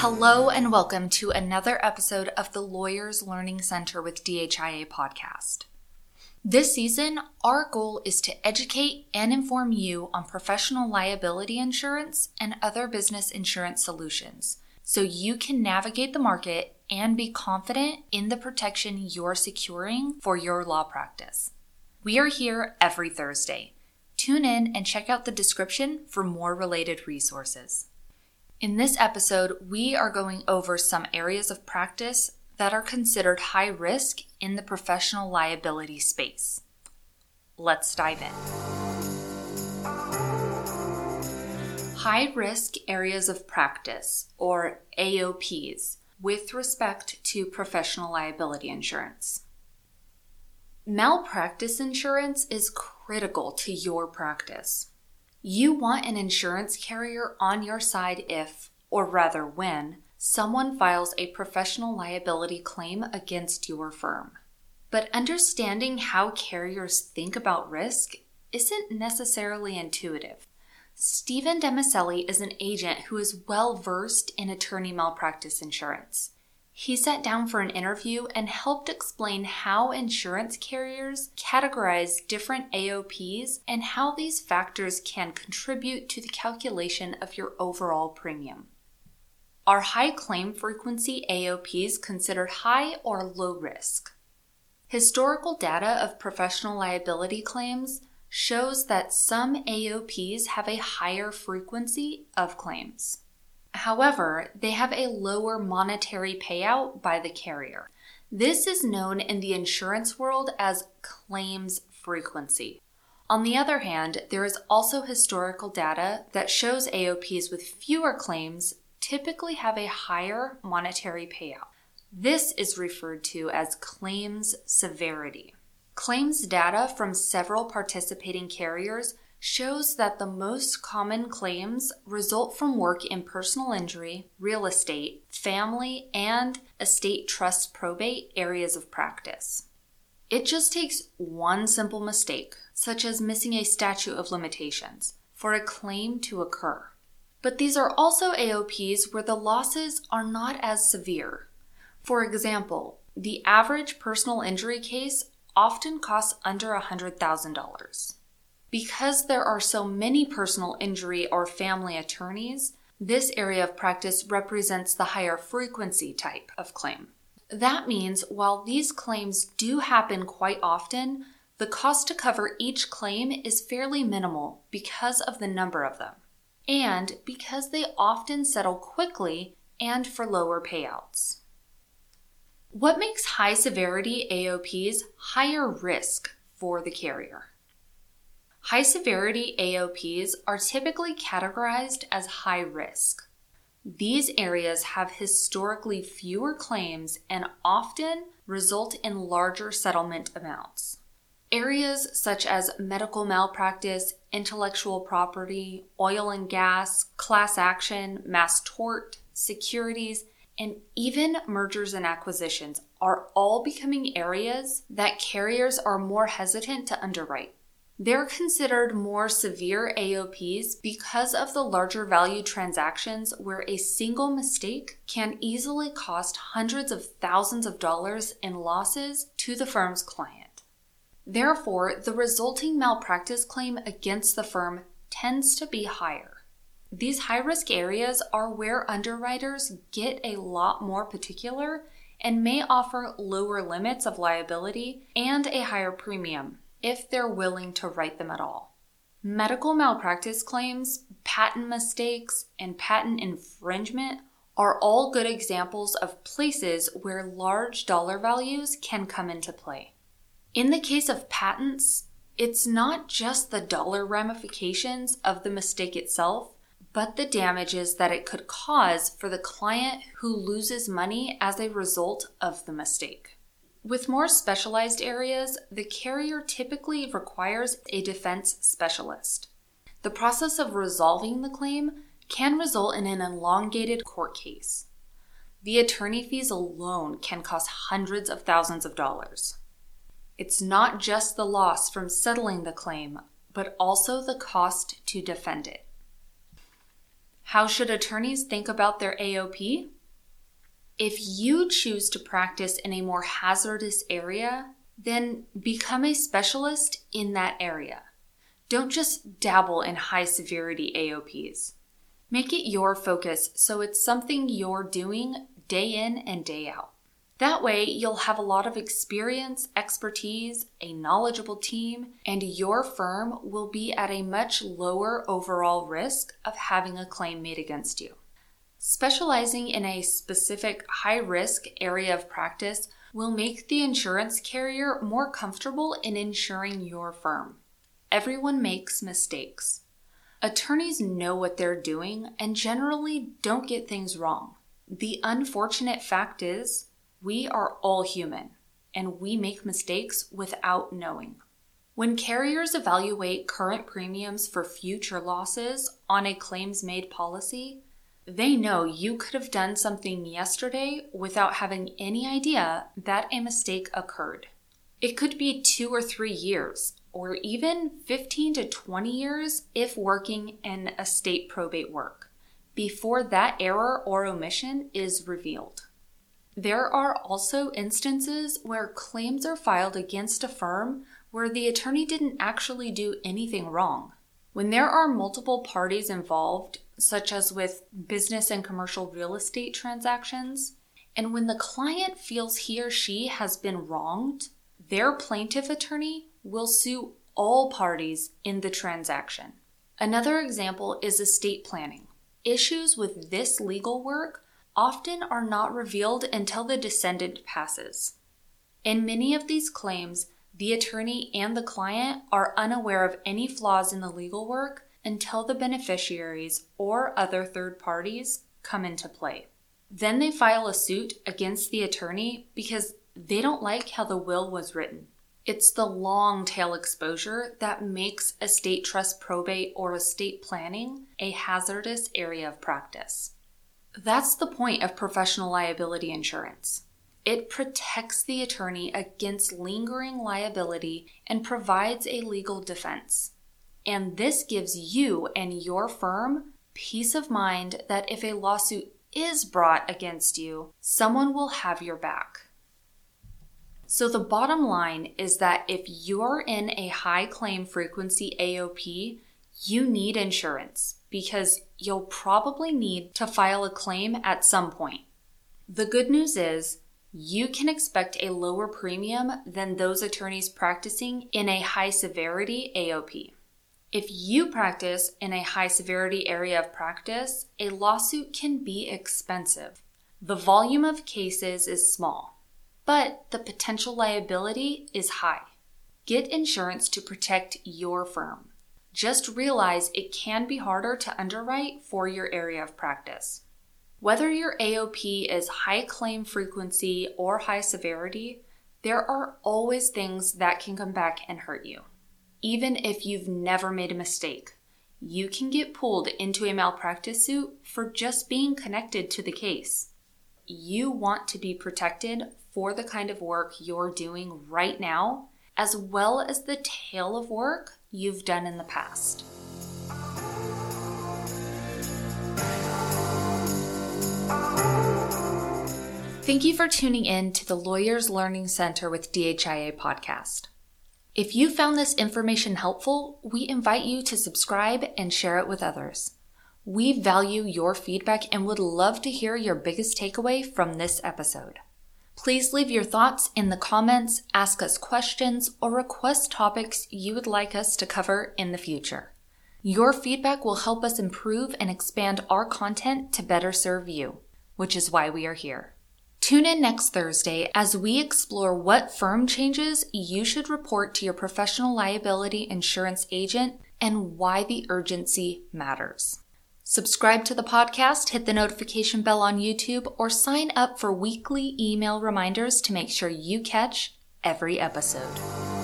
Hello and welcome to another episode of the Lawyers Learning Center with DHIA podcast. This season, our goal is to educate and inform you on professional liability insurance and other business insurance solutions, so you can navigate the market and be confident in the protection you're securing for your law practice. We are here every Thursday. Tune in and check out the description for more related resources. In this episode, we are going over some areas of practice that are considered high risk in the professional liability space. Let's dive in. High risk areas of practice, or AOPs, with respect to professional liability insurance. Malpractice insurance is critical to your practice. You want an insurance carrier on your side if, or rather when, someone files a professional liability claim against your firm. But understanding how carriers think about risk isn't necessarily intuitive. Stephen Demicelli is an agent who is well versed in attorney malpractice insurance. He sat down for an interview and helped explain how insurance carriers categorize different AOPs and how these factors can contribute to the calculation of your overall premium. Are high claim frequency AOPs considered high or low risk? Historical data of professional liability claims shows that some AOPs have a higher frequency of claims. However, they have a lower monetary payout by the carrier. This is known in the insurance world as claims frequency. On the other hand, there is also historical data that shows AOPs with fewer claims typically have a higher monetary payout. This is referred to as claims severity. Claims data from several participating carriers shows that the most common claims result from work in personal injury, real estate, family, and estate trust probate areas of practice. It just takes one simple mistake, such as missing a statute of limitations, for a claim to occur. But these are also AOPs where the losses are not as severe. For example, the average personal injury case often costs under $100,000. Because there are so many personal injury or family attorneys, this area of practice represents the higher frequency type of claim. That means while these claims do happen quite often, the cost to cover each claim is fairly minimal because of the number of them, and because they often settle quickly and for lower payouts. What makes high severity AOPs higher risk for the carrier? High severity AOPs are typically categorized as high risk. These areas have historically fewer claims and often result in larger settlement amounts. Areas such as medical malpractice, intellectual property, oil and gas, class action, mass tort, securities, and even mergers and acquisitions are all becoming areas that carriers are more hesitant to underwrite. They're considered more severe AOPs because of the larger value transactions where a single mistake can easily cost hundreds of thousands of dollars in losses to the firm's client. Therefore, the resulting malpractice claim against the firm tends to be higher. These high-risk areas are where underwriters get a lot more particular and may offer lower limits of liability and a higher premium, if they're willing to write them at all. Medical malpractice claims, patent mistakes, and patent infringement are all good examples of places where large dollar values can come into play. In the case of patents, it's not just the dollar ramifications of the mistake itself, but the damages that it could cause for the client who loses money as a result of the mistake. With more specialized areas, the carrier typically requires a defense specialist. The process of resolving the claim can result in an elongated court case. The attorney fees alone can cost hundreds of thousands of dollars. It's not just the loss from settling the claim, but also the cost to defend it. How should attorneys think about their AOP? If you choose to practice in a more hazardous area, then become a specialist in that area. Don't just dabble in high-severity AOPs. Make it your focus so it's something you're doing day in and day out. That way, you'll have a lot of experience, expertise, a knowledgeable team, and your firm will be at a much lower overall risk of having a claim made against you. Specializing in a specific high-risk area of practice will make the insurance carrier more comfortable in insuring your firm. Everyone makes mistakes. Attorneys know what they're doing and generally don't get things wrong. The unfortunate fact is, we are all human, and we make mistakes without knowing. When carriers evaluate current premiums for future losses on a claims-made policy, they know you could have done something yesterday without having any idea that a mistake occurred. It could be 2 or 3 years, or even 15 to 20 years if working in estate probate work, before that error or omission is revealed. There are also instances where claims are filed against a firm where the attorney didn't actually do anything wrong. When there are multiple parties involved, such as with business and commercial real estate transactions, and when the client feels he or she has been wronged, their plaintiff attorney will sue all parties in the transaction. Another example is estate planning. Issues with this legal work often are not revealed until the descendant passes. In many of these claims, the attorney and the client are unaware of any flaws in the legal work until the beneficiaries or other third parties come into play. Then they file a suit against the attorney because they don't like how the will was written. It's the long tail exposure that makes estate trust probate or estate planning a hazardous area of practice. That's the point of professional liability insurance. It protects the attorney against lingering liability and provides a legal defense. And this gives you and your firm peace of mind that if a lawsuit is brought against you, someone will have your back. So the bottom line is that if you're in a high claim frequency AOP, you need insurance because you'll probably need to file a claim at some point. The good news is you can expect a lower premium than those attorneys practicing in a high severity AOP. If you practice in a high severity area of practice, a lawsuit can be expensive. The volume of cases is small, but the potential liability is high. Get insurance to protect your firm. Just realize it can be harder to underwrite for your area of practice. Whether your AOP is high claim frequency or high severity, there are always things that can come back and hurt you. Even if you've never made a mistake, you can get pulled into a malpractice suit for just being connected to the case. You want to be protected for the kind of work you're doing right now, as well as the tail of work you've done in the past. Thank you for tuning in to the Lawyers Learning Center with DHIA podcast. If you found this information helpful, we invite you to subscribe and share it with others. We value your feedback and would love to hear your biggest takeaway from this episode. Please leave your thoughts in the comments, ask us questions, or request topics you would like us to cover in the future. Your feedback will help us improve and expand our content to better serve you, which is why we are here. Tune in next Thursday as we explore what firm changes you should report to your professional liability insurance agent and why the urgency matters. Subscribe to the podcast, hit the notification bell on YouTube, or sign up for weekly email reminders to make sure you catch every episode.